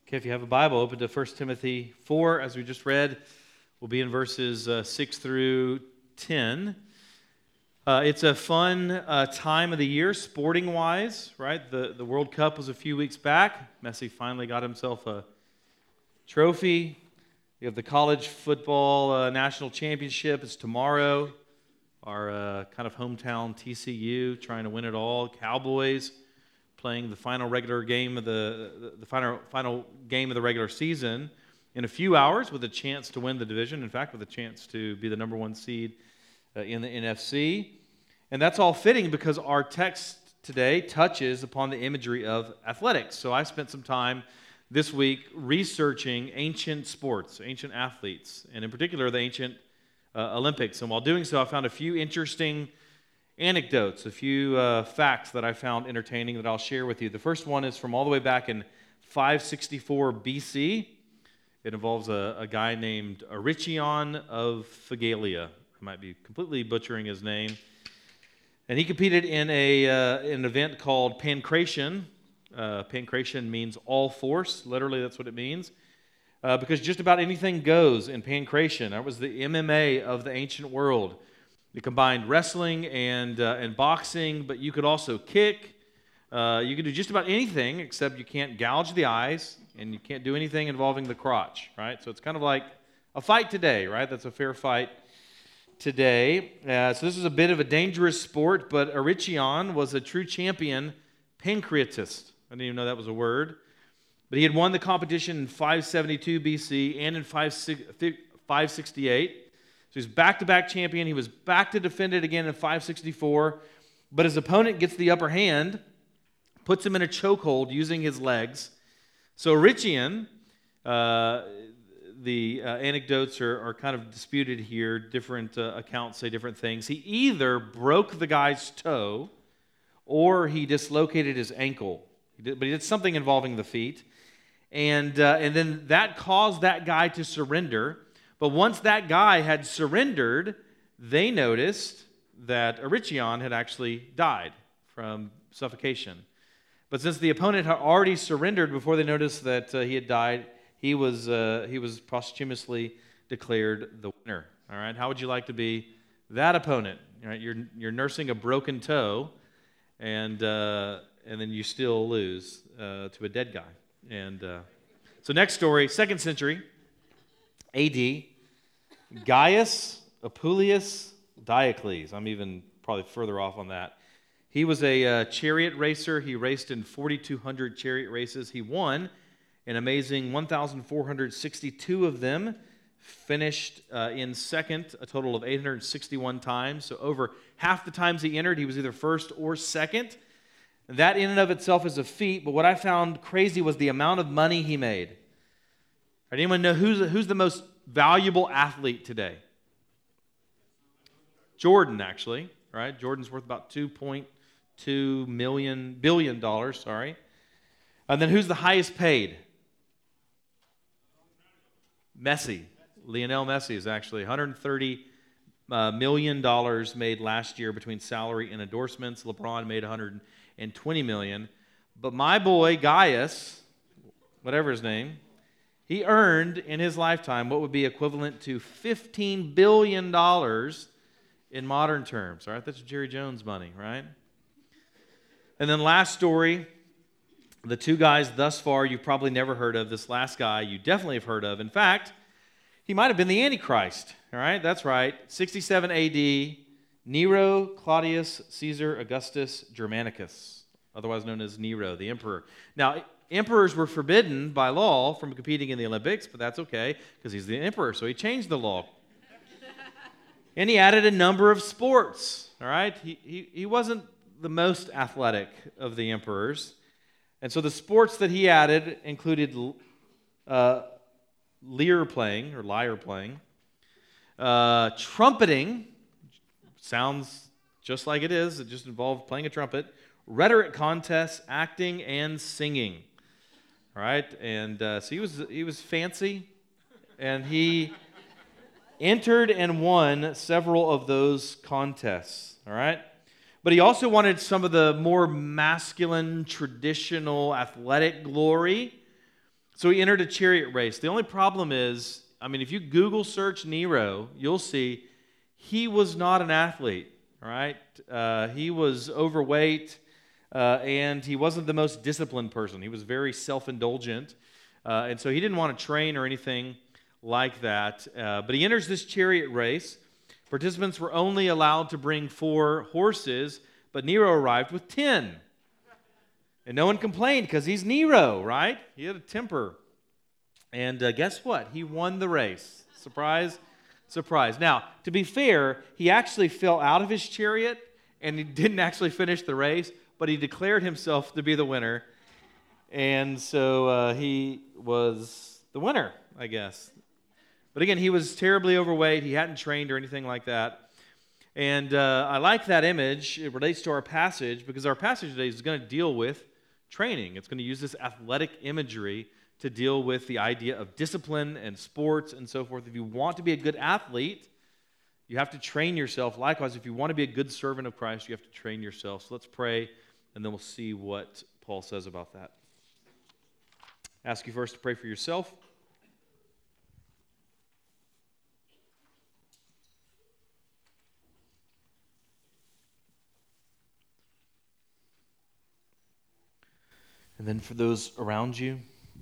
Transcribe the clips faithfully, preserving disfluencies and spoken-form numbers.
Okay, if you have a Bible, open to First Timothy four, as we just read. We'll be in verses uh, six through ten. Uh, it's a fun uh, time of the year, sporting-wise, right? The, the World Cup was a few weeks back. Messi finally got himself a trophy. You have the college football uh, national championship. It's tomorrow. Our uh, kind of hometown T C U trying to win it all. Cowboys playing the final regular game of the the final final game of the regular season in a few hours, with a chance to win the division. In fact, with a chance to be the number one seed uh, in the N F C. And that's all fitting because our text today touches upon the imagery of athletics. So I spent some time this week researching ancient sports, ancient athletes, and in particular the ancient uh, Olympics. And while doing so, I found a few interesting anecdotes, a few uh, facts that I found entertaining that I'll share with you. The first one is from all the way back in five sixty-four B C. It involves a, a guy named Aricion of Phegalia. I might be completely butchering his name. And he competed in a uh, an event called Pancration. Uh, Pancration means all force. Literally, that's what it means. Uh, because just about anything goes in Pancration. That was the M M A of the ancient world. It combined wrestling and uh, and boxing, but you could also kick. Uh, you could do just about anything, except you can't gouge the eyes, and you can't do anything involving the crotch, right? So it's kind of like a fight today, right? That's a fair fight today. Uh, so this is a bit of a dangerous sport, but Aricion was a true champion pancreatist. I didn't even know that was a word. But he had won the competition in five seventy-two B C and in five sixty-eight. So he's back-to-back champion. He was back to defend it again in five sixty-four. But his opponent gets the upper hand, puts him in a chokehold using his legs. So Aricion, uh, the uh, anecdotes are, are kind of disputed here. Different uh, accounts say different things. He either broke the guy's toe or he dislocated his ankle. He did, but he did something involving the feet. And, uh, and then that caused that guy to surrender. But once that guy had surrendered, they noticed that Aricion had actually died from suffocation. But since the opponent had already surrendered before they noticed that uh, he had died, he was uh, he was posthumously declared the winner. All right, how would you like to be that opponent? All right, you're you're nursing a broken toe, and uh, and then you still lose uh, to a dead guy. And uh, so next story, second century A D, Gaius Apuleius Diocles. I'm even probably further off on that. He was a uh, chariot racer. He raced in forty-two hundred chariot races. He won an amazing one thousand four hundred sixty-two of them, finished uh, in second a total of eight hundred sixty-one times. So over half the times he entered, he was either first or second. That in and of itself is a feat, but what I found crazy was the amount of money he made. Right, anyone know who's, who's the most valuable athlete today? Jordan, actually. Right? Jordan's worth about two point two million billion dollars, sorry. And then who's the highest paid? Messi. Lionel Messi is actually one hundred thirty uh, million dollars made last year between salary and endorsements. LeBron made one hundred twenty million dollars. But my boy Gaius, whatever his name, he earned in his lifetime what would be equivalent to fifteen billion dollars in modern terms. All right, that's Jerry Jones money, right? And then last story, the two guys thus far you've probably never heard of. This last guy you definitely have heard of. In fact, he might have been the Antichrist. All right, that's right. sixty-seven A D, Nero Claudius Caesar Augustus Germanicus, otherwise known as Nero, the emperor. Now, emperors were forbidden by law from competing in the Olympics, but that's okay because he's the emperor, so he changed the law. And he added a number of sports. All right, he, he, he wasn't the most athletic of the emperors. And so the sports that he added included uh, lyre playing, or lyre playing, uh, trumpeting, sounds just like it is, it just involved playing a trumpet, rhetoric contests, acting, and singing. All right, and uh, so he was he was fancy, and he entered and won several of those contests. All right. But he also wanted some of the more masculine, traditional, athletic glory. So he entered a chariot race. The only problem is, I mean, if you Google search Nero, you'll see he was not an athlete, all right? Uh, he was overweight, uh, and he wasn't the most disciplined person. He was very self-indulgent, uh, and so he didn't want to train or anything like that. Uh, but he enters this chariot race. Participants were only allowed to bring four horses, but Nero arrived with ten. And no one complained because he's Nero, right? He had a temper. And uh, guess what? He won the race. Surprise, surprise. Now, to be fair, he actually fell out of his chariot and he didn't actually finish the race, but he declared himself to be the winner. And so uh, he was the winner, I guess. But again, he was terribly overweight. He hadn't trained or anything like that. And uh, I like that image. It relates to our passage because our passage today is going to deal with training. It's going to use this athletic imagery to deal with the idea of discipline and sports and so forth. If you want to be a good athlete, you have to train yourself. Likewise, if you want to be a good servant of Christ, you have to train yourself. So let's pray, and then we'll see what Paul says about that. I ask you first to pray for yourself. And then for those around you.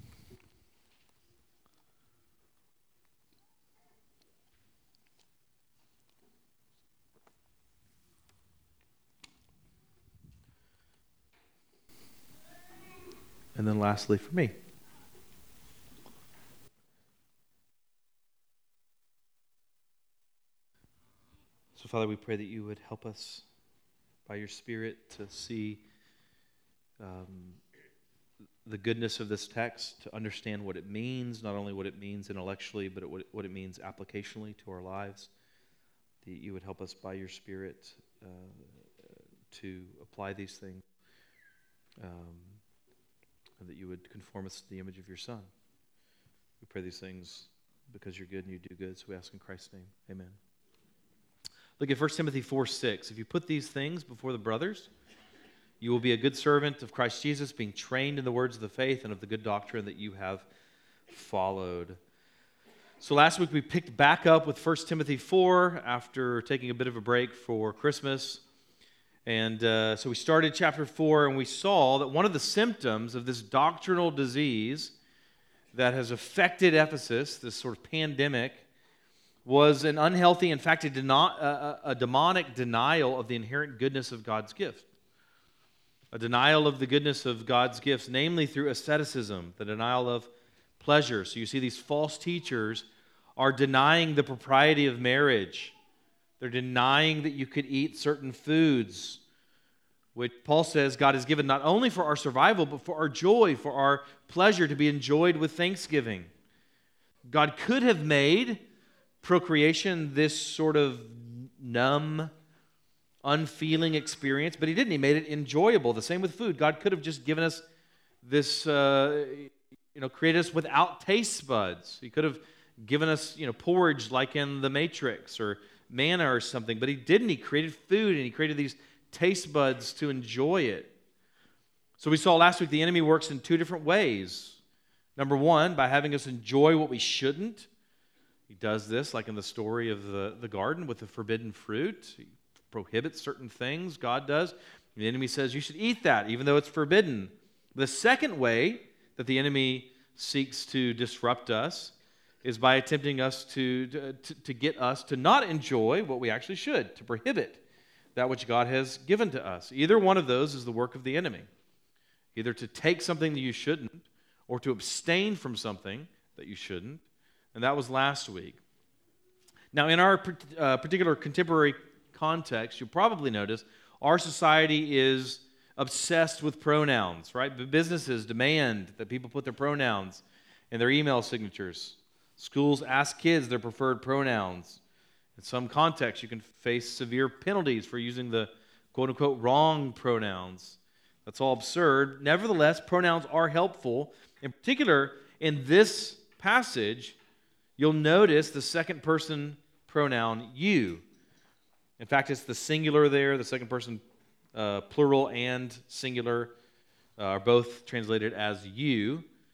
And then lastly for me. So Father, we pray that you would help us by your Spirit to see um, the goodness of this text, to understand what it means, not only what it means intellectually, but what it, what it means applicationally to our lives. That you would help us by your Spirit uh, to apply these things, um, and that you would conform us to the image of your Son. We pray these things because you're good and you do good, so we ask in Christ's name. Amen. Look at First Timothy four six. If you put these things before the brothers, you will be a good servant of Christ Jesus, being trained in the words of the faith and of the good doctrine that you have followed. So last week we picked back up with First Timothy four after taking a bit of a break for Christmas. And uh, so we started chapter four, and we saw that one of the symptoms of this doctrinal disease that has affected Ephesus, this sort of pandemic, was an unhealthy, in fact, a, deno- a, a demonic denial of the inherent goodness of God's gift. A denial of the goodness of God's gifts, namely through asceticism, the denial of pleasure. So you see these false teachers are denying the propriety of marriage. They're denying that you could eat certain foods, which Paul says God has given not only for our survival, but for our joy, for our pleasure to be enjoyed with thanksgiving. God could have made procreation this sort of numb, unfeeling experience, but he didn't. He made it enjoyable. The same with food. God could have just given us this, uh, you know, created us without taste buds. He could have given us, you know, porridge like in The Matrix or manna or something, but he didn't. He created food, and he created these taste buds to enjoy it. So we saw last week the enemy works in two different ways. Number one, by having us enjoy what we shouldn't. He does this, like in the story of the, the garden with the forbidden fruit. He prohibits certain things, God does. The enemy says you should eat that, even though it's forbidden. The second way that the enemy seeks to disrupt us is by attempting us to, to, to get us to not enjoy what we actually should, to prohibit that which God has given to us. Either one of those is the work of the enemy. Either to take something that you shouldn't, or to abstain from something that you shouldn't. And that was last week. Now, in our uh, particular contemporary context, you'll probably notice our society is obsessed with pronouns, right? The businesses demand that people put their pronouns in their email signatures. Schools ask kids their preferred pronouns. In some contexts, you can face severe penalties for using the quote-unquote wrong pronouns. That's all absurd. Nevertheless, pronouns are helpful. In particular, in this passage, you'll notice the second person pronoun, you. In fact, it's the singular there, the second person uh, plural and singular uh, are both translated as you.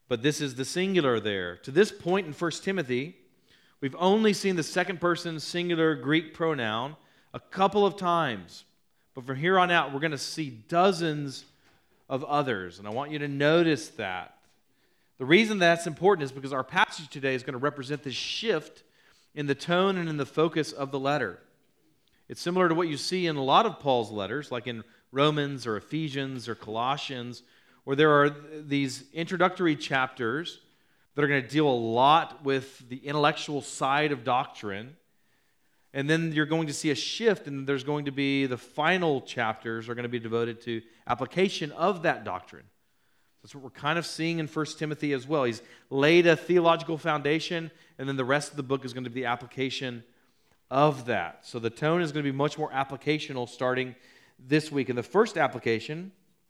but this is the singular there. To this point in First Timothy, we've only seen the second person singular Greek pronoun a couple of times. But from here on out, we're going to see dozens of others. And I want you to notice that. The reason that's important is because our passage today is going to represent this shift in the tone and in the focus of the letter. It's similar to what you see in a lot of Paul's letters, like in Romans or Ephesians or Colossians, where there are these introductory chapters that are going to deal a lot with the intellectual side of doctrine. And then you're going to see a shift, and there's going to be the final chapters are going to be devoted to application of that doctrine. That's what we're kind of seeing in First Timothy as well. He's laid a theological foundation, and then the rest of the book is going to be the application of that. So the tone is going to be much more applicational starting this week. And the first application,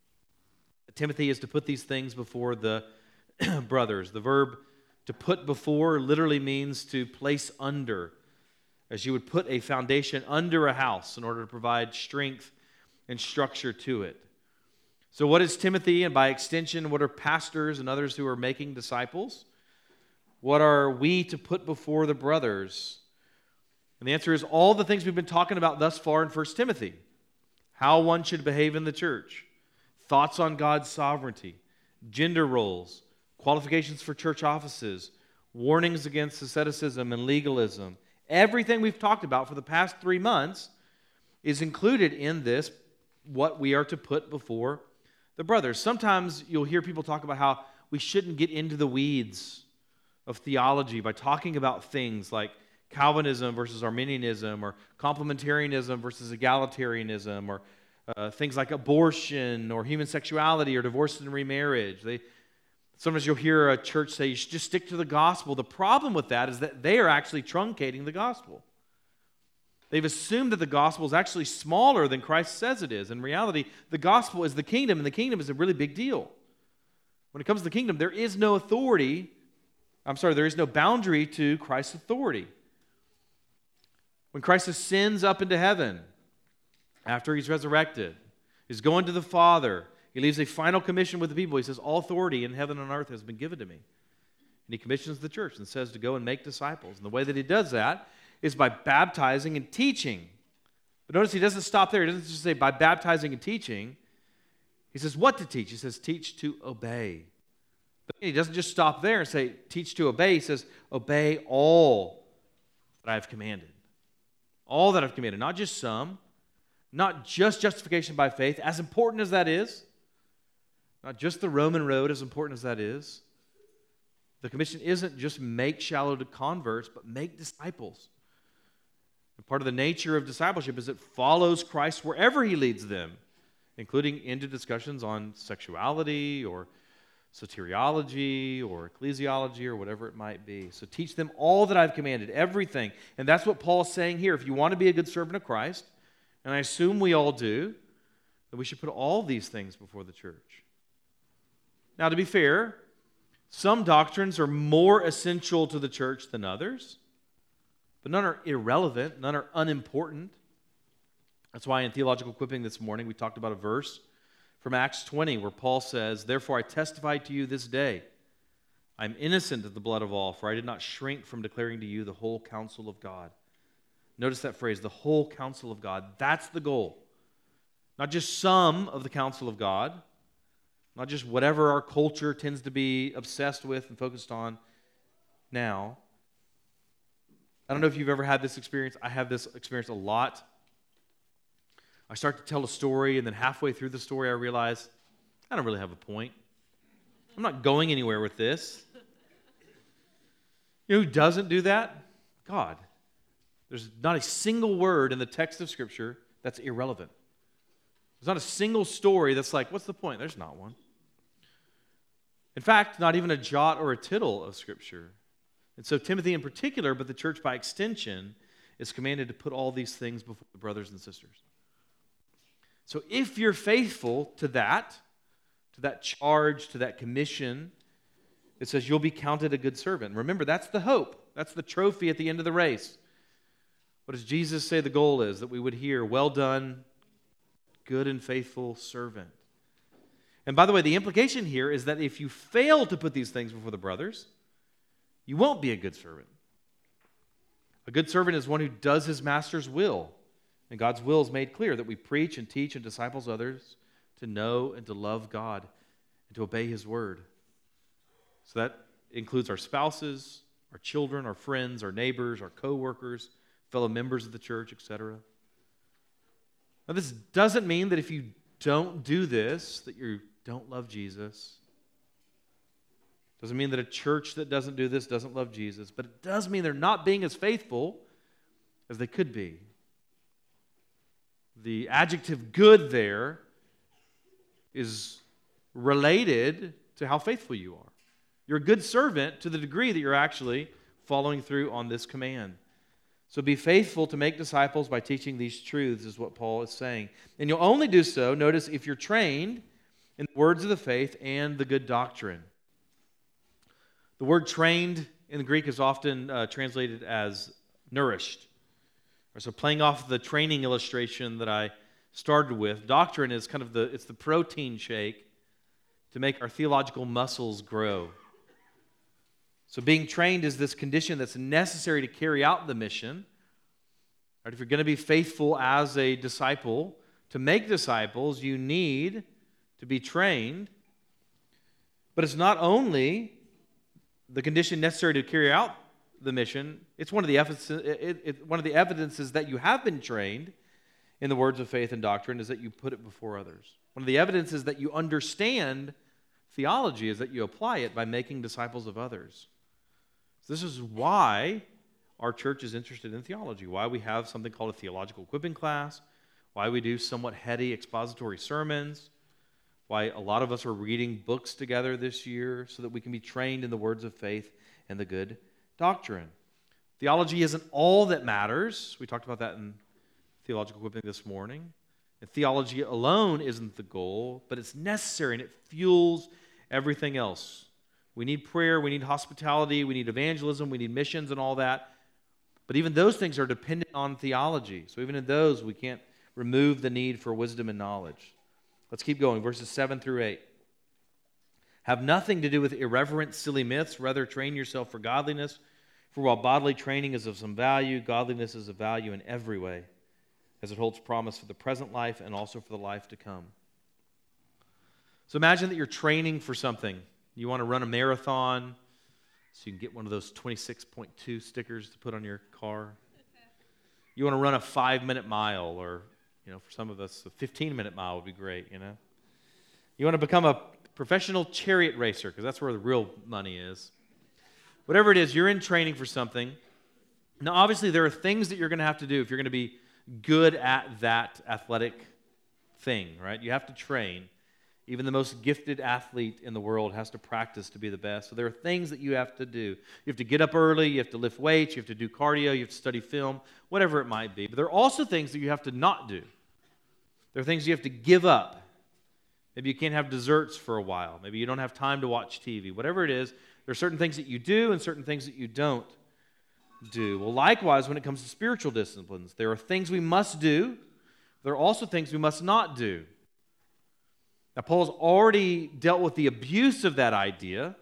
Timothy, is to put these things before the brothers. The verb to put before literally means to place under, as you would put a foundation under a house in order to provide strength and structure to it. So what is Timothy, and by extension, what are pastors and others who are making disciples? What are we to put before the brothers? And the answer is all the things we've been talking about thus far in First Timothy. How one should behave in the church, thoughts on God's sovereignty, gender roles, qualifications for church offices, warnings against asceticism and legalism. Everything we've talked about for the past three months is included in this, what we are to put before the brothers. Sometimes you'll hear people talk about how we shouldn't get into the weeds of theology by talking about things like Calvinism versus Arminianism, or complementarianism versus egalitarianism, or uh, things like abortion or human sexuality or divorce and remarriage. They, sometimes you'll hear a church say you should just stick to the gospel. The problem with that is that they are actually truncating the gospel. They've assumed that the gospel is actually smaller than Christ says it is. In reality, the gospel is the kingdom, and the kingdom is a really big deal. When it comes to the kingdom, there is no authority, I'm sorry, there is no boundary to Christ's authority. When Christ ascends up into heaven, after he's resurrected, he's going to the Father, he leaves a final commission with the people. He says, all authority in heaven and on earth has been given to me. And he commissions the church and says to go and make disciples. And the way that he does that is by baptizing and teaching. But notice he doesn't stop there. He doesn't just say by baptizing and teaching. He says what to teach. He says teach to obey. But he doesn't just stop there and say teach to obey. He says obey all that I have commanded. All that I've commanded, not just some, not just justification by faith, as important as that is, not just the Roman road, as important as that is. The commission isn't just make shallow converts, but make disciples. And part of the nature of discipleship is it follows Christ wherever he leads them, including into discussions on sexuality or soteriology or ecclesiology or whatever it might be. So teach them all that I've commanded, everything. And that's what Paul's saying here. If you want to be a good servant of Christ, and I assume we all do, then we should put all these things before the church. Now, to be fair, some doctrines are more essential to the church than others, but none are irrelevant, none are unimportant. That's why in Theological Equipping this morning we talked about a verse from Acts twenty where Paul says, therefore I testify to you this day, I am innocent of the blood of all, for I did not shrink from declaring to you the whole counsel of God. Notice that phrase, the whole counsel of God. That's the goal. Not just some of the counsel of God, not just whatever our culture tends to be obsessed with and focused on now. I don't know if you've ever had this experience. I have this experience a lot. I start to tell a story, and then halfway through the story, I realize I don't really have a point. I'm not going anywhere with this. You know who doesn't do that? God. There's not a single word in the text of Scripture that's irrelevant. There's not a single story that's like, what's the point? There's not one. In fact, not even a jot or a tittle of Scripture. And so Timothy in particular, but the church by extension, is commanded to put all these things before the brothers and sisters. So if you're faithful to that, to that charge, to that commission, it says you'll be counted a good servant. Remember, that's the hope. That's the trophy at the end of the race. What does Jesus say the goal is? That we would hear, well done, good and faithful servant. And by the way, the implication here is that if you fail to put these things before the brothers, you won't be a good servant. A good servant is one who does his master's will. And God's will is made clear that we preach and teach and disciples others to know and to love God and to obey his word. So that includes our spouses, our children, our friends, our neighbors, our co-workers, fellow members of the church, et cetera. Now, this doesn't mean that if you don't do this, that you don't love Jesus. Doesn't mean that a church that doesn't do this doesn't love Jesus, but it does mean they're not being as faithful as they could be. The adjective good there is related to how faithful you are. You're a good servant to the degree that you're actually following through on this command. So be faithful to make disciples by teaching these truths, is what Paul is saying. And you'll only do so, notice, if you're trained in the words of the faith and the good doctrine. The word trained in the Greek is often uh, translated as nourished. So playing off the training illustration that I started with, doctrine is kind of the, it's the protein shake to make our theological muscles grow. So being trained is this condition that's necessary to carry out the mission. Right? If you're going to be faithful as a disciple, to make disciples, you need to be trained. But it's not only the condition necessary to carry out the mission, it's one of the evidences, it, it, one of the evidences that you have been trained in the words of faith and doctrine is that you put it before others. One of the evidences that you understand theology is that you apply it by making disciples of others. So this is why our church is interested in theology, why we have something called a theological equipping class, why we do somewhat heady expository sermons, why a lot of us are reading books together this year so that we can be trained in the words of faith and the good doctrine. Theology isn't all that matters. We talked about that in theological equipping this morning. And theology alone isn't the goal, but it's necessary and it fuels everything else. We need prayer, we need hospitality, we need evangelism, we need missions and all that. But even those things are dependent on theology. So even in those, we can't remove the need for wisdom and knowledge. Let's keep going. Verses seven through eight. Have nothing to do with irreverent, silly myths. Rather, train yourself for godliness. For while bodily training is of some value, godliness is of value in every way, as it holds promise for the present life and also for the life to come. So imagine that you're training for something. You want to run a marathon, so you can get one of those twenty-six point two stickers to put on your car. You want to run a five-minute mile, or, you know, for some of us, a fifteen-minute mile would be great, you know. You want to become a professional chariot racer, because that's where the real money is. Whatever it is, you're in training for something. Now, obviously, there are things that you're going to have to do if you're going to be good at that athletic thing, right? You have to train. Even the most gifted athlete in the world has to practice to be the best. So there are things that you have to do. You have to get up early, you have to lift weights, you have to do cardio, you have to study film, whatever it might be. But there are also things that you have to not do. There are things you have to give up. Maybe you can't have desserts for a while. Maybe you don't have time to watch T V. Whatever it is, there are certain things that you do and certain things that you don't do. Well, likewise, when it comes to spiritual disciplines, there are things we must do. There are also things we must not do. Now, Paul's already dealt with the abuse of that idea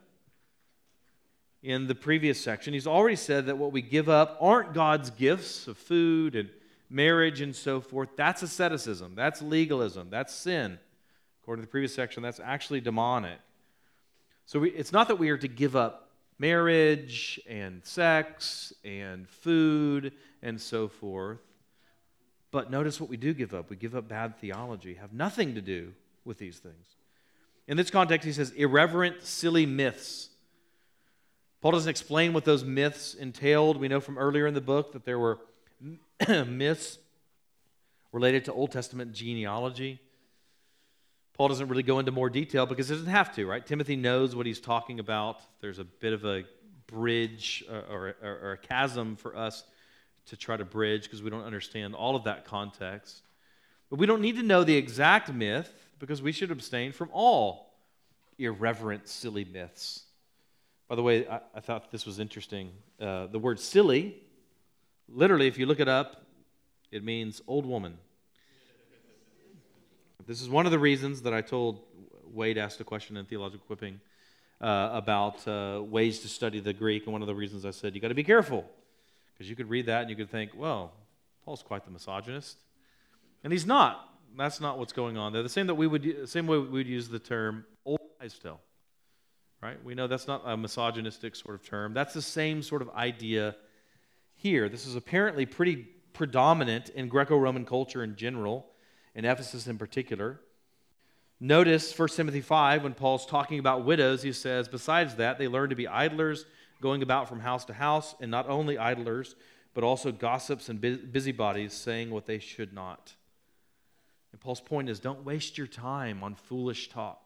in the previous section. He's already said that what we give up aren't God's gifts of food and marriage and so forth. That's asceticism. That's legalism. That's sin. According to the previous section, that's actually demonic. So we, it's not that we are to give up marriage and sex and food and so forth. But notice what we do give up. We give up bad theology, have nothing to do with these things. In this context, he says irreverent, silly myths. Paul doesn't explain what those myths entailed. We know from earlier in the book that there were myths related to Old Testament genealogy. Paul doesn't really go into more detail because he doesn't have to, right? Timothy knows what he's talking about. There's a bit of a bridge or, or, or a chasm for us to try to bridge because we don't understand all of that context. But we don't need to know the exact myth because we should abstain from all irreverent, silly myths. By the way, I, I thought this was interesting. Uh, the word silly, literally, if you look it up, it means old woman. This is one of the reasons that I told Wade asked a question in Theological Equipping uh, about uh, ways to study the Greek, and one of the reasons I said, you got to be careful, because you could read that and you could think, well, Paul's quite the misogynist. And he's not. That's not what's going on there. The same that we would, same way we would use the term old wives' tale, right? We know that's not a misogynistic sort of term. That's the same sort of idea here. This is apparently pretty predominant in Greco-Roman culture in general, in Ephesus in particular. Notice First Timothy five, when Paul's talking about widows, he says, besides that, they learn to be idlers, going about from house to house, and not only idlers, but also gossips and busybodies, saying what they should not. And Paul's point is, don't waste your time on foolish talk.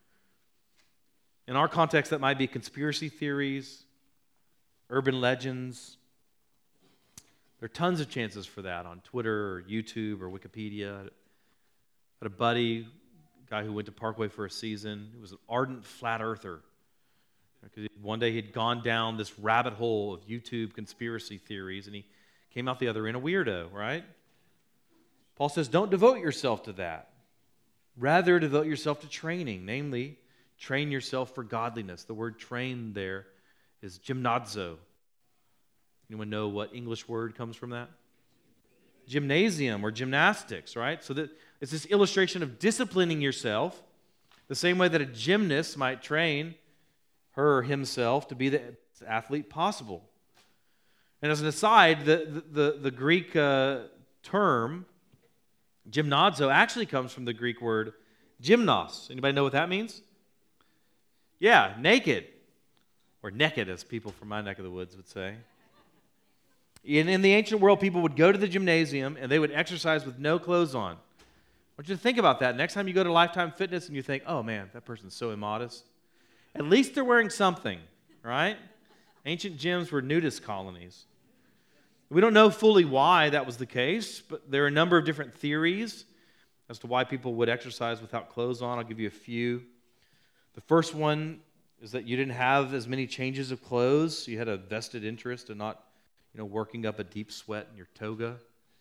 In our context, that might be conspiracy theories, urban legends. There are tons of chances for that on Twitter or YouTube or Wikipedia. I had a buddy, a guy who went to Parkway for a season. He was an ardent flat earther. Because one day he'd gone down this rabbit hole of YouTube conspiracy theories, and he came out the other end a weirdo, right? Paul says, don't devote yourself to that. Rather, devote yourself to training, namely, train yourself for godliness. The word train there is gymnazo. Anyone know what English word comes from that? Gymnasium or gymnastics, right? So that it's this illustration of disciplining yourself, the same way that a gymnast might train her or himself to be the best athlete possible. And as an aside, the, the, the Greek uh, term gymnazo actually comes from the Greek word gymnos. Anybody know what that means? Yeah, naked. Or naked, as people from my neck of the woods would say. In, in the ancient world, people would go to the gymnasium and they would exercise with no clothes on. I want you to think about that. Next time you go to Lifetime Fitness and you think, oh man, that person's so immodest. At least they're wearing something, right? Ancient gyms were nudist colonies. We don't know fully why that was the case, but there are a number of different theories as to why people would exercise without clothes on. I'll give you a few. The first one is that you didn't have as many changes of clothes, so you had a vested interest in not, you know, working up a deep sweat in your toga.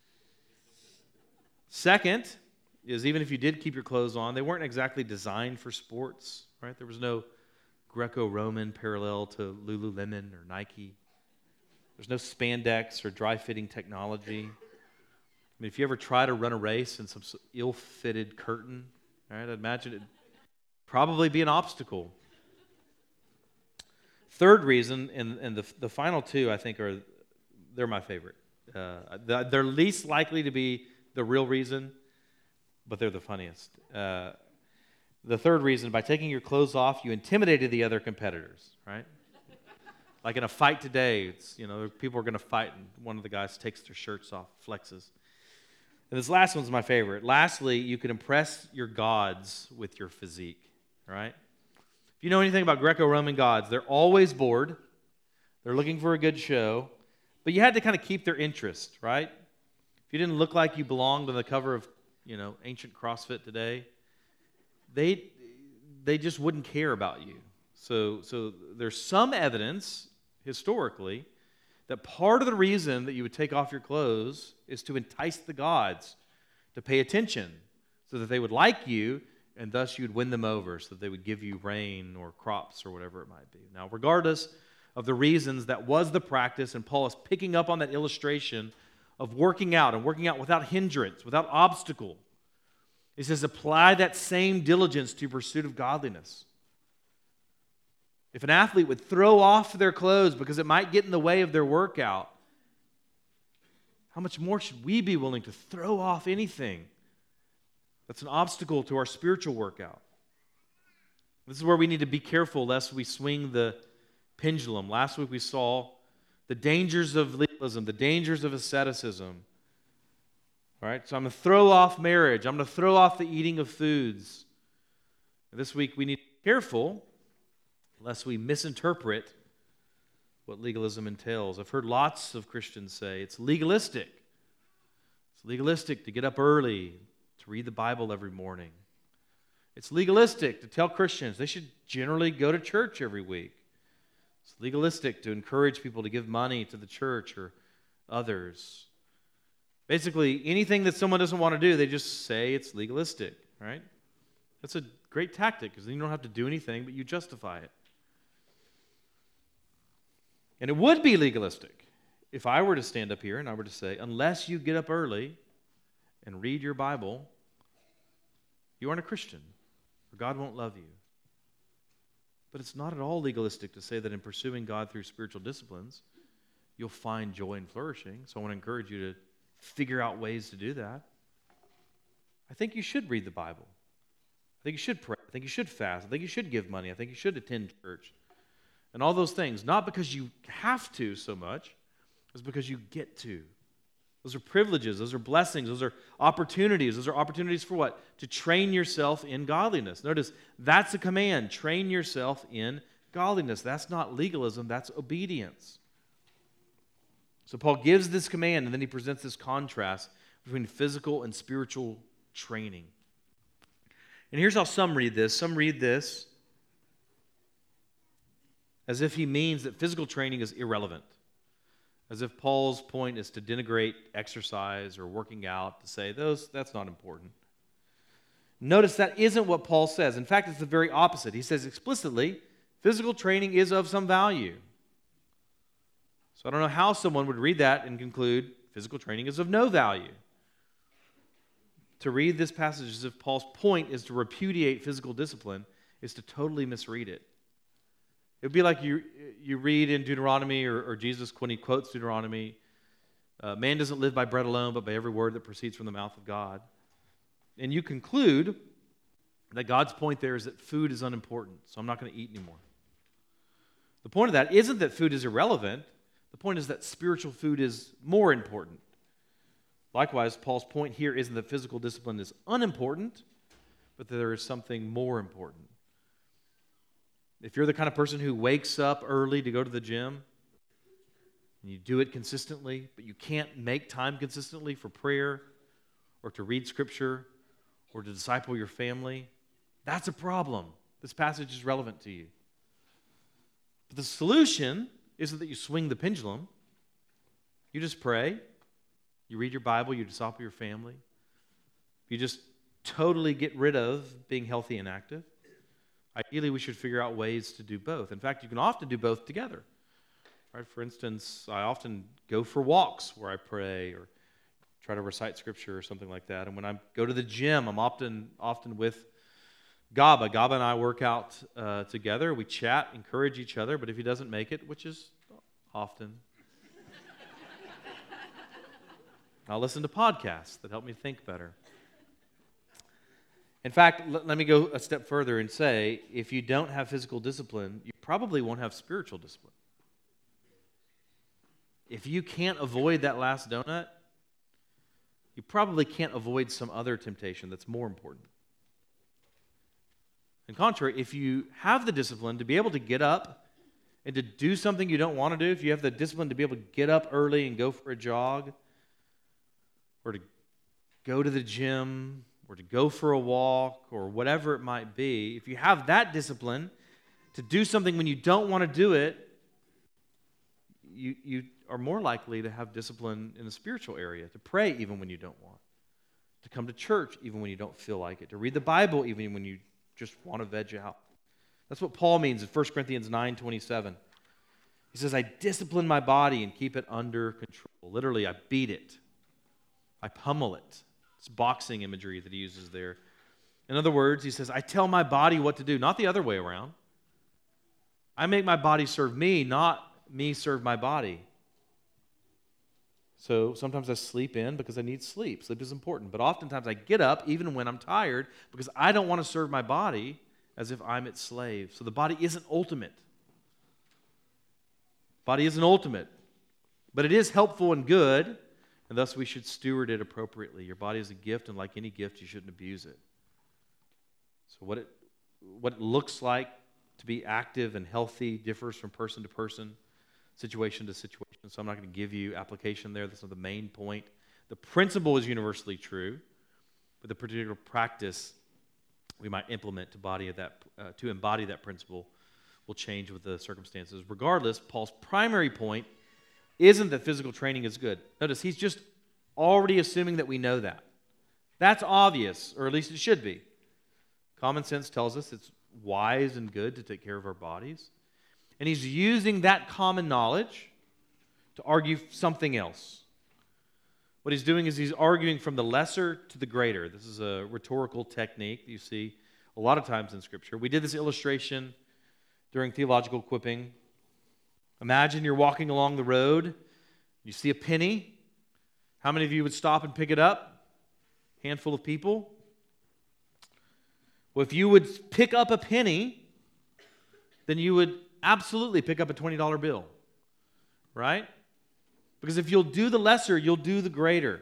Second is, even if you did keep your clothes on, they weren't exactly designed for sports, right? There was no Greco-Roman parallel to Lululemon or Nike. There's no spandex or dry-fitting technology. I mean, if you ever try to run a race in some ill-fitted curtain, right, I'd imagine it'd probably be an obstacle. Third reason, and, and the, the final two, I think, are, they're my favorite. Uh, they're least likely to be the real reason, but they're the funniest. Uh, the third reason, by taking your clothes off, you intimidated the other competitors, right? Like in a fight today, it's, you know, people are going to fight, and one of the guys takes their shirts off, flexes. And this last one's my favorite. Lastly, you can impress your gods with your physique, right? If you know anything about Greco-Roman gods, they're always bored. They're looking for a good show. But you had to kind of keep their interest, right? If you didn't look like you belonged on the cover of, you know, ancient CrossFit today, they they just wouldn't care about you. So, so there's some evidence, historically, that part of the reason that you would take off your clothes is to entice the gods to pay attention so that they would like you, and thus you'd win them over, so that they would give you rain or crops or whatever it might be. Now, regardless of the reasons, that was the practice, and Paul is picking up on that illustration of working out, and working out without hindrance, without obstacle. He says, apply that same diligence to your pursuit of godliness. If an athlete would throw off their clothes because it might get in the way of their workout, how much more should we be willing to throw off anything that's an obstacle to our spiritual workout? This is where we need to be careful lest we swing the pendulum. Last week we saw the dangers of legalism, the dangers of asceticism. All right, so I'm going to throw off marriage. I'm going to throw off the eating of foods. This week we need to be careful lest we misinterpret what legalism entails. I've heard lots of Christians say it's legalistic. It's legalistic to get up early, to read the Bible every morning. It's legalistic to tell Christians they should generally go to church every week. It's legalistic to encourage people to give money to the church or others. Basically, anything that someone doesn't want to do, they just say it's legalistic, right? That's a Great tactic, because then you don't have to do anything, but you justify it. And it would be legalistic if I were to stand up here and I were to say, unless you get up early and read your Bible, you aren't a Christian, or God won't love you. But it's not at all legalistic to say that in pursuing God through spiritual disciplines, you'll find joy and flourishing. So I want to encourage you to figure out ways to do that. I think you should read the Bible. I think you should pray. I think you should fast. I think you should give money. I think you should attend church. And all those things, not because you have to so much, it's because you get to. Those are privileges. Those are blessings. Those are opportunities. Those are opportunities for what? To train yourself in godliness. Notice, that's a command. Train yourself in godliness. That's not legalism. That's obedience. So Paul gives this command, and then he presents this contrast between physical and spiritual training. And here's how some read this. Some read this as if he means that physical training is irrelevant. As if Paul's point is to denigrate exercise or working out, to say, those that's not important. Notice that isn't what Paul says. In fact, it's the very opposite. He says explicitly, physical training is of some value. So I don't know how someone would read that and conclude physical training is of no value. To read this passage as if Paul's point is to repudiate physical discipline is to totally misread it. It would be like you you read in Deuteronomy, or, or Jesus, when he quotes Deuteronomy, uh, man doesn't live by bread alone, but by every word that proceeds from the mouth of God. And you conclude that God's point there is that food is unimportant, so I'm not going to eat anymore. The point of that isn't that food is irrelevant. The point is that spiritual food is more important. Likewise, Paul's point here isn't that physical discipline is unimportant, but that there is something more important. If you're the kind of person who wakes up early to go to the gym, and you do it consistently, but you can't make time consistently for prayer or to read Scripture or to disciple your family, that's a problem. This passage is relevant to you. But the solution isn't that you swing the pendulum. You just pray. You read your Bible. You disciple your family. You just totally get rid of being healthy and active. Ideally, we should figure out ways to do both. In fact, you can often do both together. Right? For instance, I often go for walks where I pray or try to recite Scripture or something like that. And when I go to the gym, I'm often often with Gaba. Gaba and I work out uh, together. We chat, encourage each other. But if he doesn't make it, which is often, I'll listen to podcasts that help me think better. In fact, let, let me go a step further and say, if you don't have physical discipline, you probably won't have spiritual discipline. If you can't avoid that last donut, you probably can't avoid some other temptation that's more important. On the contrary, if you have the discipline to be able to get up and to do something you don't want to do, if you have the discipline to be able to get up early and go for a jog, or to go to the gym, or to go for a walk, or whatever it might be, if you have that discipline to do something when you don't want to do it, you, you are more likely to have discipline in the spiritual area, to pray even when you don't want, to come to church even when you don't feel like it, to read the Bible even when you just want to veg out. That's what Paul means in First Corinthians nine twenty-seven. He says, I discipline my body and keep it under control. Literally, I beat it. I pummel it. It's boxing imagery that he uses there. In other words, he says, I tell my body what to do, not the other way around. I make my body serve me, not me serve my body. So sometimes I sleep in because I need sleep. Sleep is important. But oftentimes I get up even when I'm tired because I don't want to serve my body as if I'm its slave. So the body isn't ultimate. Body isn't ultimate. But it is helpful and good, and thus we should steward it appropriately. Your body is a gift, and like any gift, you shouldn't abuse it. So what it, what it looks like to be active and healthy differs from person to person, situation to situation. So I'm not going to give you application there. That's not the main point. The principle is universally true, but the particular practice we might implement to, body of that, uh, to embody that principle will change with the circumstances. Regardless, Paul's primary point isn't that physical training is good. Notice, he's just already assuming that we know that. That's obvious, or at least it should be. Common sense tells us it's wise and good to take care of our bodies. And he's using that common knowledge to argue something else. What he's doing is he's arguing from the lesser to the greater. This is a rhetorical technique that you see a lot of times in Scripture. We did this illustration during theological equipping. Imagine you're walking along the road, you see a penny. How many of you would stop and pick it up? Handful of people. Well, if you would pick up a penny, then you would absolutely pick up a twenty dollar bill, right? Because if you'll do the lesser, you'll do the greater.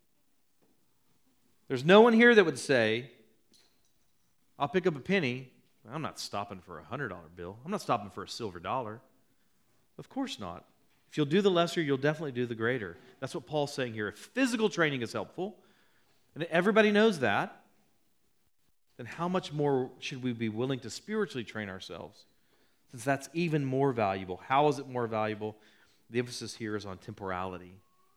There's no one here that would say, I'll pick up a penny. I'm not stopping for a one hundred dollar bill. I'm not stopping for a silver dollar. Of course not. If you'll do the lesser, you'll definitely do the greater. That's what Paul's saying here. If physical training is helpful, and everybody knows that, then how much more should we be willing to spiritually train ourselves? Since that's even more valuable. How is it more valuable? The emphasis here is on temporality.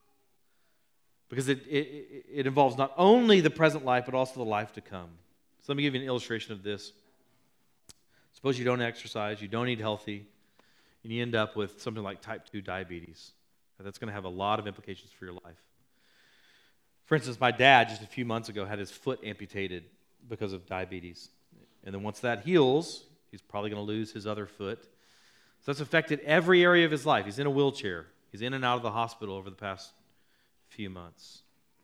Because it, it, it involves not only the present life, but also the life to come. So let me give you an illustration of this. Suppose you don't exercise, you don't eat healthy, and you end up with something like type two diabetes. That's going to have a lot of implications for your life. For instance, my dad just a few months ago had his foot amputated because of diabetes. And then once that heals, he's probably going to lose his other foot. So that's affected every area of his life. He's in a wheelchair. He's in and out of the hospital over the past few months.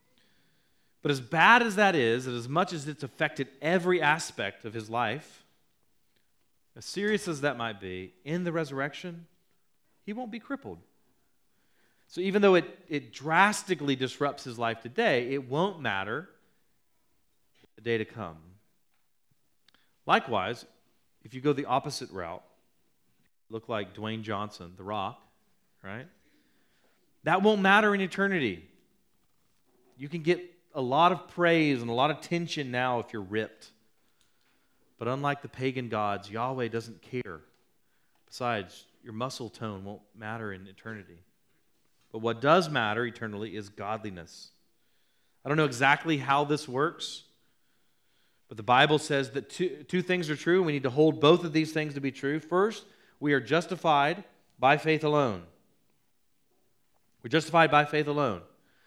But as bad as that is, and as much as it's affected every aspect of his life, as serious as that might be, in the resurrection, he won't be crippled. So even though it, it drastically disrupts his life today, it won't matter the day to come. Likewise, if you go the opposite route, look like Dwayne Johnson, The Rock, right? That won't matter in eternity. You can get a lot of praise and a lot of attention now if you're ripped. But unlike the pagan gods, Yahweh doesn't care. Besides, your muscle tone won't matter in eternity. But what does matter eternally is godliness. I don't know exactly how this works, but the Bible says that two, two things are true. We need to hold both of these things to be true. First, we are justified by faith alone. We're justified by faith alone.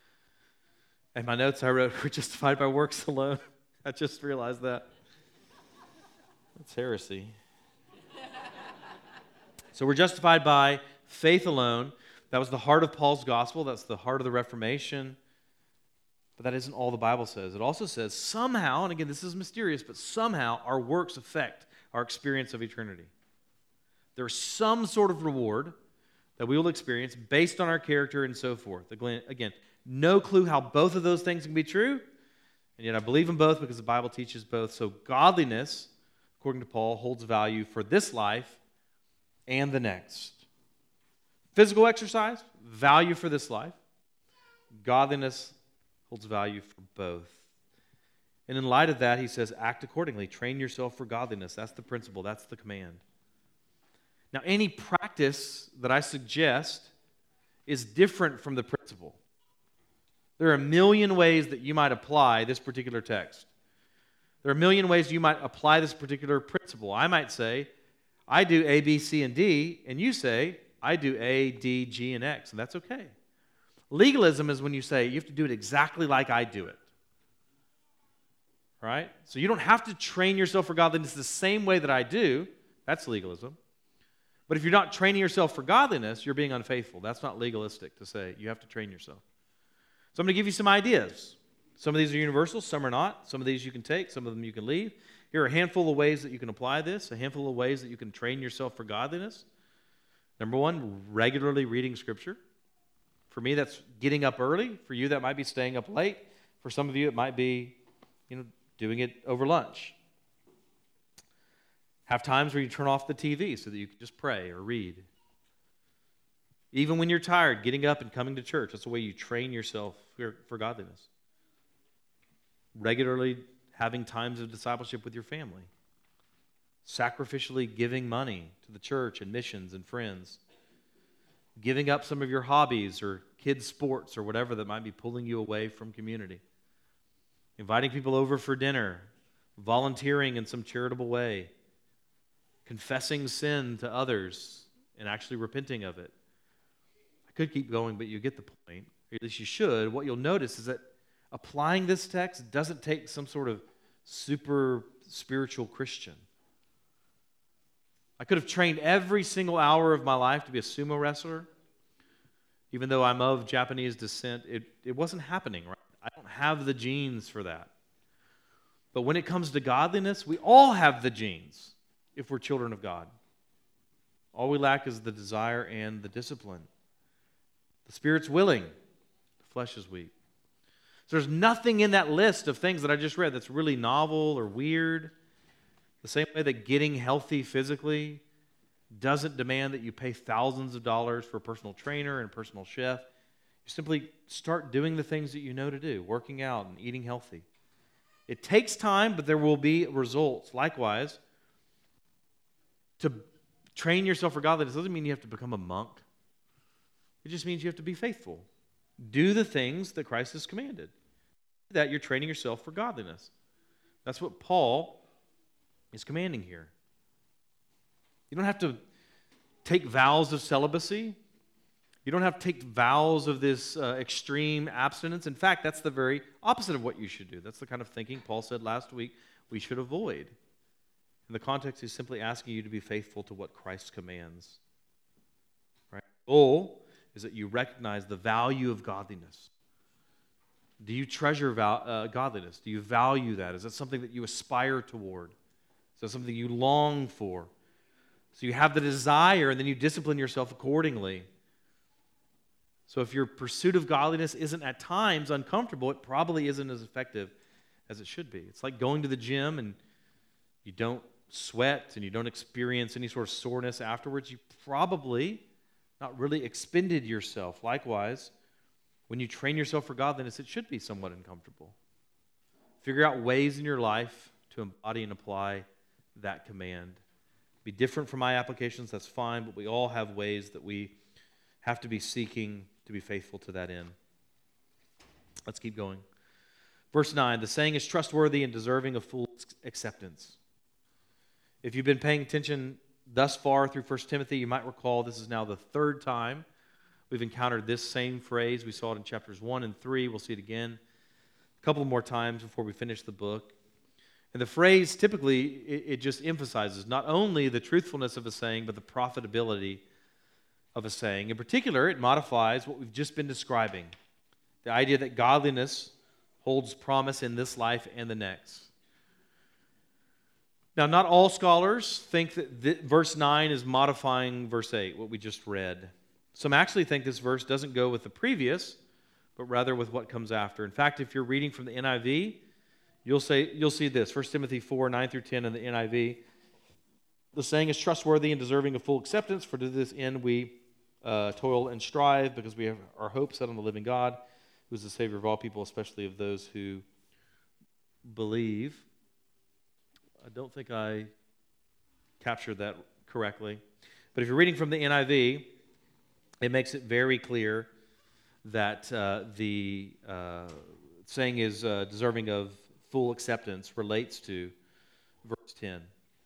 In my notes I wrote, we're justified by works alone. I just realized that. That's heresy. So we're justified by faith alone. That was the heart of Paul's gospel. That's the heart of the Reformation. But that isn't all the Bible says. It also says somehow, and again, this is mysterious, but somehow our works affect our experience of eternity. There's some sort of reward that we will experience based on our character and so forth. Again, no clue how both of those things can be true, and yet I believe in both because the Bible teaches both. So godliness, according to Paul, holds value for this life and the next. Physical exercise, value for this life. Godliness holds value for both. And in light of that, he says, act accordingly. Train yourself for godliness. That's the principle. That's the command. Now, any practice that I suggest is different from the principle. There are a million ways that you might apply this particular text. There are a million ways you might apply this particular principle. I might say, I do A, B, C, and D, and you say, I do A, D, G, and X, and that's okay. Legalism is when you say, you have to do it exactly like I do it. Right? So you don't have to train yourself for godliness the same way that I do. That's legalism. But if you're not training yourself for godliness, you're being unfaithful. That's not legalistic to say you have to train yourself. So I'm going to give you some ideas. Some of these are universal, some are not. Some of these you can take, some of them you can leave. Here are a handful of ways that you can apply this, a handful of ways that you can train yourself for godliness. Number one, regularly reading Scripture. For me, that's getting up early. For you, that might be staying up late. For some of you, it might be, you know, doing it over lunch. Have times where you turn off the T V so that you can just pray or read. Even when you're tired, getting up and coming to church, that's the way you train yourself for, for godliness. Regularly having times of discipleship with your family. Sacrificially giving money to the church and missions and friends. Giving up some of your hobbies or kids' sports or whatever that might be pulling you away from community. Inviting people over for dinner. volunteering in some charitable way, confessing sin to others and actually repenting of it. I could keep going, but you get the point. Or at least you should. What you'll notice is that applying this text doesn't take some sort of super spiritual Christian. I could have trained every single hour of my life to be a sumo wrestler. Even though I'm of Japanese descent, it, it wasn't happening, right? I don't have the genes for that. But when it comes to godliness, we all have the genes if we're children of God. All we lack is the desire and the discipline. The Spirit's willing, the flesh is weak. So there's nothing in that list of things that I just read that's really novel or weird. The same way that getting healthy physically doesn't demand that you pay thousands of dollars for a personal trainer and a personal chef. You simply start doing the things that you know to do, working out and eating healthy. It takes time, but there will be results. Likewise, to train yourself for godliness doesn't mean you have to become a monk. It just means you have to be faithful. Do the things that Christ has commanded. That you're training yourself for godliness. That's what Paul is commanding here. You don't have to take vows of celibacy. You don't have to take vows of this uh, extreme abstinence. In fact, that's the very opposite of what you should do. That's the kind of thinking Paul said last week we should avoid. And the context is simply asking you to be faithful to what Christ commands. Right? The goal is that you recognize the value of godliness. Do you treasure val- uh, godliness? Do you value that? Is that something that you aspire toward? Is that something you long for? So you have the desire, and then you discipline yourself accordingly. So if your pursuit of godliness isn't at times uncomfortable, it probably isn't as effective as it should be. It's like going to the gym and you don't sweat and you don't experience any sort of soreness afterwards. You probably not really expended yourself. Likewise, when you train yourself for godliness, it should be somewhat uncomfortable. Figure out ways in your life to embody and apply that command. Be different from my applications, that's fine, but we all have ways that we have to be seeking to be faithful to that end. Let's keep going. Verse nine, the saying is trustworthy and deserving of full acceptance. If you've been paying attention thus far through First Timothy, you might recall this is now the third time we've encountered this same phrase. We saw it in chapters one and three. We'll see it again a couple more times before we finish the book. And the phrase typically, it, it just emphasizes not only the truthfulness of a saying, but the profitability of a saying. In particular, it modifies what we've just been describing, the idea that godliness holds promise in this life and the next. Now, not all scholars think that th- verse nine is modifying verse eight, what we just read. Some actually think this verse doesn't go with the previous, but rather with what comes after. In fact, if you're reading from the N I V, you'll say you'll see this, First Timothy four, nine through ten in the N I V. The saying is trustworthy and deserving of full acceptance, for to this end we uh, toil and strive, because we have our hope set on the living God, who is the Savior of all people, especially of those who believe. I don't think I captured that correctly. But if you're reading from the N I V, it makes it very clear that uh, the uh, saying is uh, deserving of full acceptance relates to verse ten.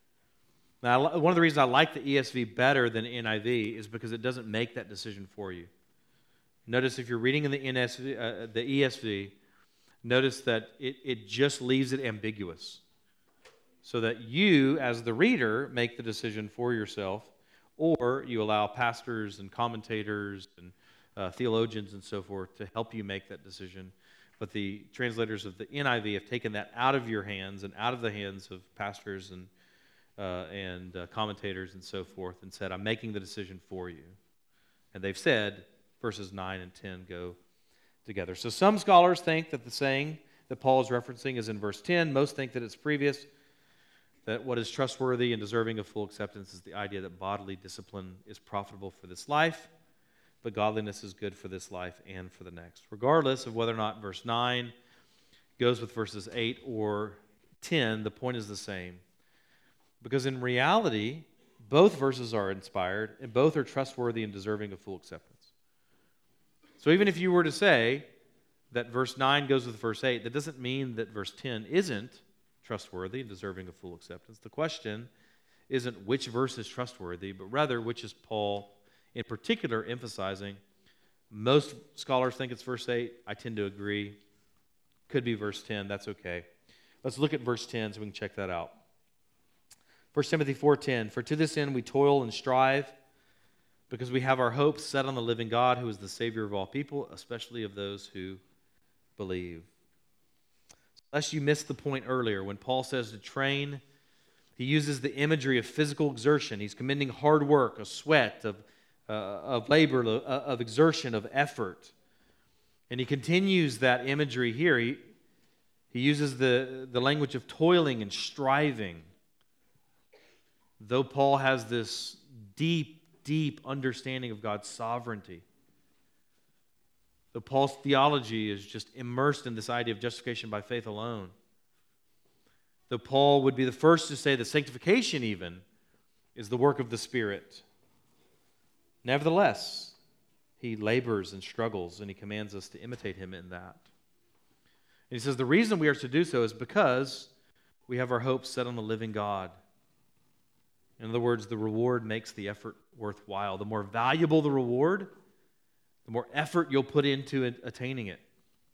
Now, one of the reasons I like the E S V better than N I V is because it doesn't make that decision for you. Notice if you're reading in the N S V, uh, the E S V, notice that it, it just leaves it ambiguous, so that you, as the reader, make the decision for yourself, or you allow pastors and commentators and uh, theologians and so forth to help you make that decision. But the translators of the N I V have taken that out of your hands and out of the hands of pastors and uh, and uh, commentators and so forth, and said, I'm making the decision for you. And they've said verses nine and ten go together. So some scholars think that the saying that Paul is referencing is in verse ten. Most think that it's previous, that what is trustworthy and deserving of full acceptance is the idea that bodily discipline is profitable for this life, but godliness is good for this life and for the next. Regardless of whether or not verse nine goes with verses eight or ten, the point is the same. Because in reality, both verses are inspired, and both are trustworthy and deserving of full acceptance. So even if you were to say that verse nine goes with verse eight, that doesn't mean that verse ten isn't trustworthy and deserving of full acceptance. The question isn't which verse is trustworthy, but rather which is Paul in particular emphasizing. Most scholars think it's verse eight. I tend to agree. Could be verse ten. That's okay. Let's look at verse ten so we can check that out. First Timothy four ten, for to this end we toil and strive, because we have our hope set on the living God, who is the Savior of all people, especially of those who believe. Lest you missed the point earlier, when Paul says to train, he uses the imagery of physical exertion. He's commending hard work, of sweat, of, uh, of labor, of, of exertion, of effort. And he continues that imagery here. He, he uses the, the language of toiling and striving. Though Paul has this deep, deep understanding of God's sovereignty, though Paul's theology is just immersed in this idea of justification by faith alone, though Paul would be the first to say that sanctification even is the work of the Spirit, nevertheless, he labors and struggles, and he commands us to imitate him in that. And he says the reason we are to do so is because we have our hope set on the living God. In other words, the reward makes the effort worthwhile. The more valuable the reward, the more effort you'll put into attaining it.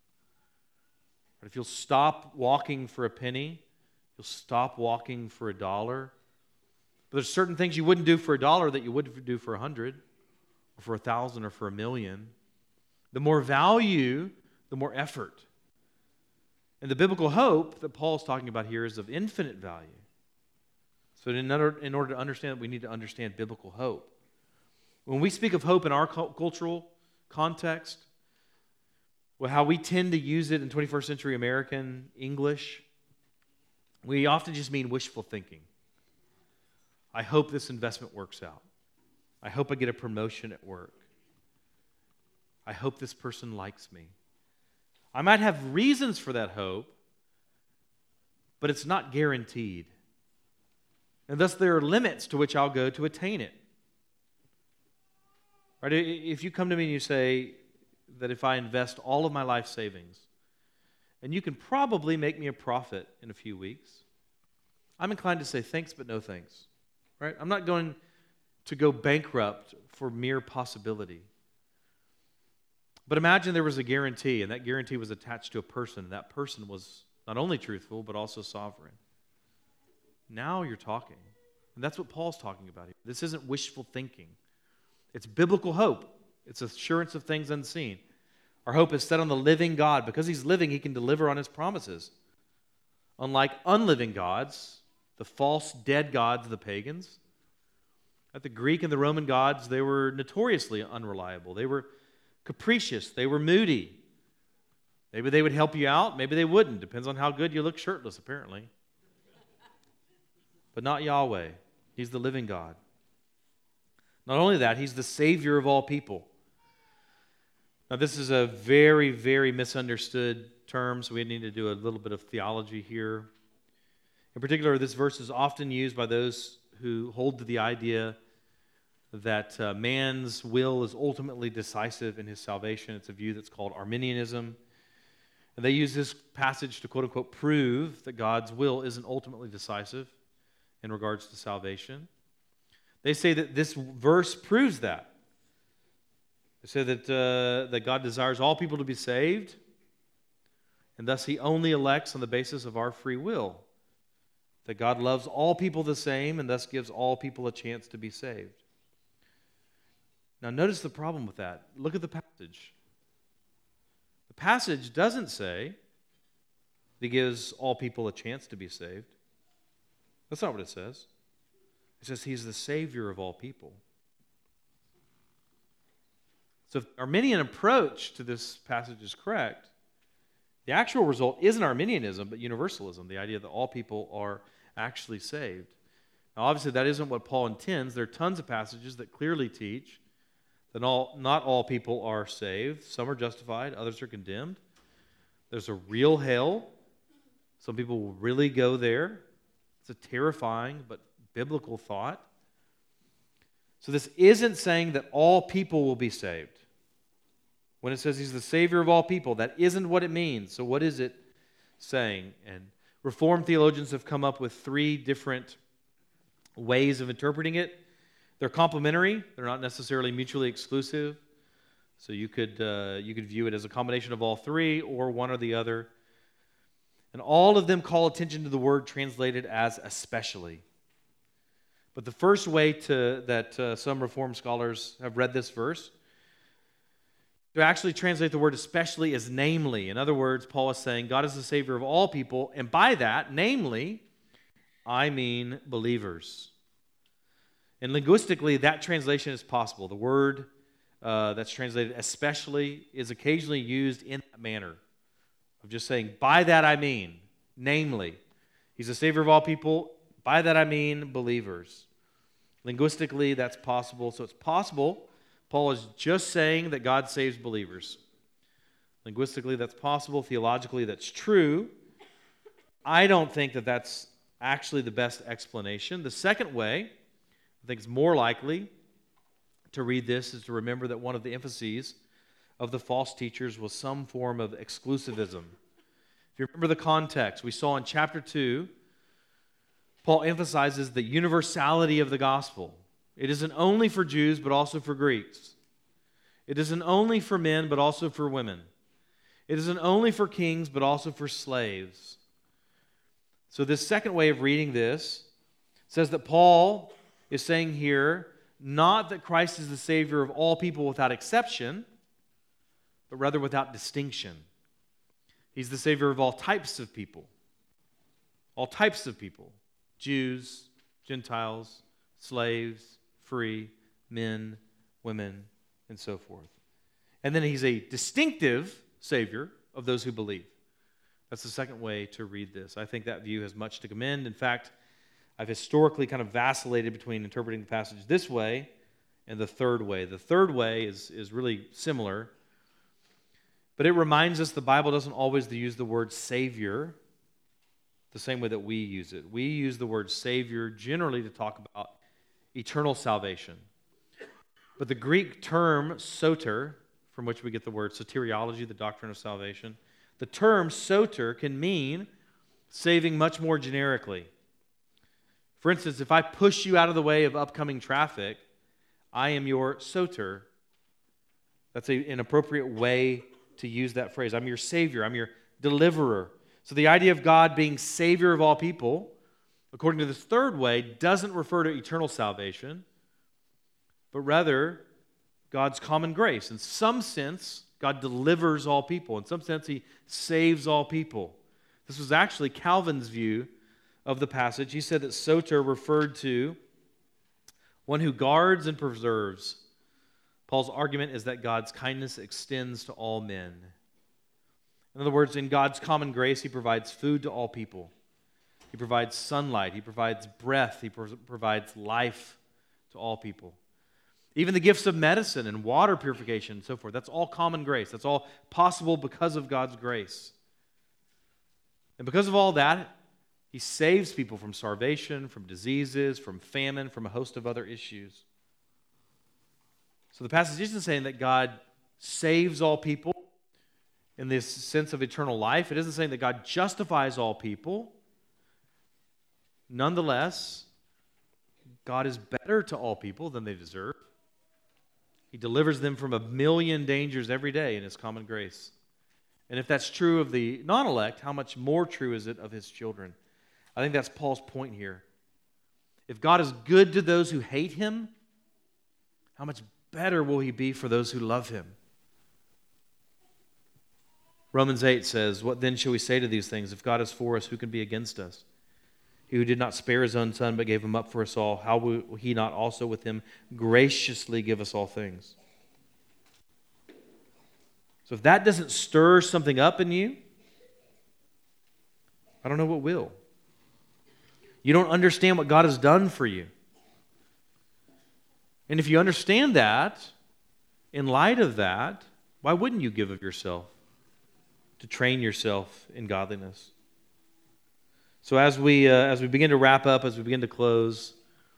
But if you'll stop walking for a penny, you'll stop walking for a dollar. But there's certain things you wouldn't do for a dollar that you would do for a hundred, or for a thousand, or for a million. The more value, the more effort. And the biblical hope that Paul's talking about here is of infinite value. So in order, in order to understand it, we need to understand biblical hope. When we speak of hope in our cultural context, well, how we tend to use it in twenty-first century American English, we often just mean wishful thinking. I hope this investment works out. I hope I get a promotion at work. I hope this person likes me. I might have reasons for that hope, but it's not guaranteed. And thus there are limits to which I'll go to attain it. Right? If you come to me and you say that if I invest all of my life savings, and you can probably make me a profit in a few weeks, I'm inclined to say thanks, but no thanks. Right? I'm not going to go bankrupt for mere possibility. But imagine there was a guarantee, and that guarantee was attached to a person. That person was not only truthful, but also sovereign. Now you're talking. And that's what Paul's talking about here. This isn't wishful thinking. It's biblical hope. It's assurance of things unseen. Our hope is set on the living God. Because he's living, he can deliver on his promises. Unlike unliving gods, the false dead gods of the pagans, at the Greek and the Roman gods, they were notoriously unreliable. They were capricious. They were moody. Maybe they would help you out. Maybe they wouldn't. Depends on how good you look shirtless, apparently. But not Yahweh. He's the living God. Not only that, he's the Savior of all people. Now, this is a very, very misunderstood term, so we need to do a little bit of theology here. In particular, this verse is often used by those who hold to the idea that uh, man's will is ultimately decisive in his salvation. It's a view that's called Arminianism. And they use this passage to quote-unquote prove that God's will isn't ultimately decisive in regards to salvation. They say that this verse proves that. They say that, uh, that God desires all people to be saved, and thus he only elects on the basis of our free will. That God loves all people the same, and thus gives all people a chance to be saved. Now notice the problem with that. Look at the passage. The passage doesn't say that he gives all people a chance to be saved. That's not what it says. It says he's the Savior of all people. So if the Arminian approach to this passage is correct, the actual result isn't Arminianism, but universalism, the idea that all people are actually saved. Now, obviously, that isn't what Paul intends. There are tons of passages that clearly teach that all, not all people are saved. Some are justified, others are condemned. There's a real hell. Some people will really go there. It's a terrifying but biblical thought. So this isn't saying that all people will be saved. When it says he's the Savior of all people, that isn't what it means. So what is it saying? And Reformed theologians have come up with three different ways of interpreting it. They're complementary. They're not necessarily mutually exclusive. So you could, uh, you could view it as a combination of all three or one or the other. And all of them call attention to the word translated as especially. But the first way to, that uh, some Reformed scholars have read this verse, to actually translate the word especially as namely. In other words, Paul is saying God is the Savior of all people, and by that, namely, I mean believers. And linguistically, that translation is possible. The word uh, that's translated especially is occasionally used in that manner of just saying, by that I mean, namely, He's the Savior of all people. By that I mean believers. Linguistically, that's possible. So it's possible Paul is just saying that God saves believers. Linguistically, that's possible. Theologically, that's true. I don't think that that's actually the best explanation. The second way, I think it's more likely to read this, is to remember that one of the emphases of the false teachers was some form of exclusivism. If you remember the context, we saw in chapter two, Paul emphasizes the universality of the gospel. It isn't only for Jews, but also for Greeks. It isn't only for men, but also for women. It isn't only for kings, but also for slaves. So this second way of reading this says that Paul is saying here, not that Christ is the Savior of all people without exception, but rather without distinction. He's the Savior of all types of people. All types of people. Jews, Gentiles, slaves, free, men, women, and so forth. And then He's a distinctive Savior of those who believe. That's the second way to read this. I think that view has much to commend. In fact, I've historically kind of vacillated between interpreting the passage this way and the third way. The third way is, is really similar, but it reminds us the Bible doesn't always use the word Savior the same way that we use it. We use the word Savior generally to talk about eternal salvation. But the Greek term soter, from which we get the word soteriology, the doctrine of salvation, the term soter can mean saving much more generically. For instance, if I push you out of the way of upcoming traffic, I am your soter. That's a, an appropriate way to use that phrase. I'm your Savior. I'm your deliverer. So the idea of God being Savior of all people, according to this third way, doesn't refer to eternal salvation, but rather God's common grace. In some sense, God delivers all people. In some sense, He saves all people. This was actually Calvin's view of the passage. He said that soter referred to one who guards and preserves. Paul's argument is that God's kindness extends to all men. In other words, in God's common grace, He provides food to all people. He provides sunlight. He provides breath. He pro- provides life to all people. Even the gifts of medicine and water purification and so forth, that's all common grace. That's all possible because of God's grace. And because of all that, He saves people from starvation, from diseases, from famine, from a host of other issues. So the passage isn't saying that God saves all people in this sense of eternal life. It isn't saying that God justifies all people. Nonetheless, God is better to all people than they deserve. He delivers them from a million dangers every day in His common grace. And if that's true of the non-elect, how much more true is it of His children? I think that's Paul's point here. If God is good to those who hate Him, how much better will He be for those who love Him? Romans eight says, "What then shall we say to these things? If God is for us, who can be against us? He who did not spare His own Son, but gave Him up for us all, how will He not also with Him graciously give us all things?" So if that doesn't stir something up in you, I don't know what will. You don't understand what God has done for you. And if you understand that, in light of that, why wouldn't you give of yourself to train yourself in godliness? So as we uh, as we begin to wrap up, as we begin to close,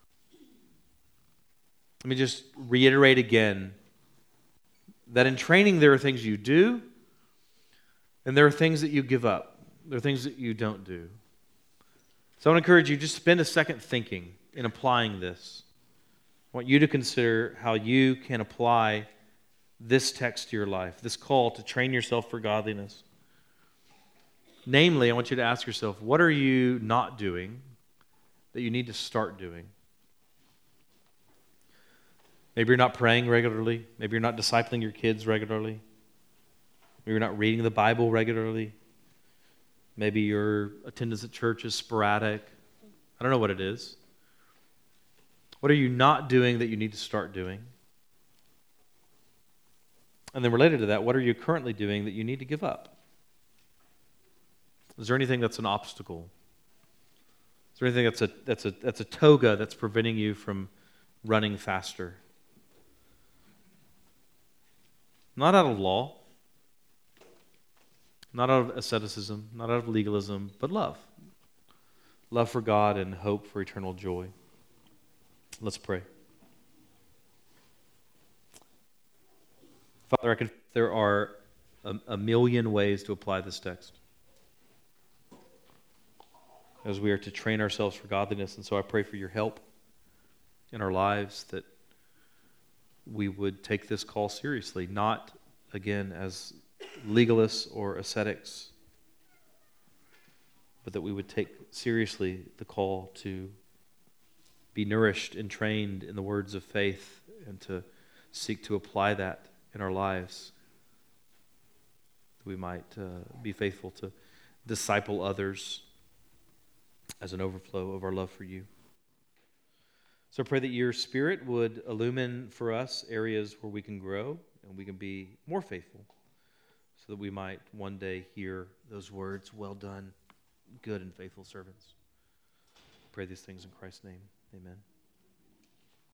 let me just reiterate again that in training there are things you do, and there are things that you give up. There are things that you don't do. So I want to encourage you, just spend a second thinking in applying this. I want you to consider how you can apply this text to your life, this call to train yourself for godliness. Namely, I want you to ask yourself, what are you not doing that you need to start doing? Maybe you're not praying regularly. Maybe you're not discipling your kids regularly. Maybe you're not reading the Bible regularly. Maybe your attendance at church is sporadic. I don't know what it is. What are you not doing that you need to start doing? And then related to that, what are you currently doing that you need to give up? Is there anything that's an obstacle? Is there anything that's a that's a that's a toga that's preventing you from running faster? Not out of law, not out of asceticism, not out of legalism, but love. Love for God and hope for eternal joy. Let's pray. Father, I can, there are a, a million ways to apply this text as we are to train ourselves for godliness. And so I pray for your help in our lives, that we would take this call seriously, not, again, as legalists or ascetics, but that we would take seriously the call to be nourished and trained in the words of faith and to seek to apply that in our lives. We might uh, be faithful to disciple others as an overflow of our love for you. So I pray that your Spirit would illumine for us areas where we can grow and we can be more faithful, so that we might one day hear those words, "Well done, good and faithful servants." I pray these things in Christ's name. Amen.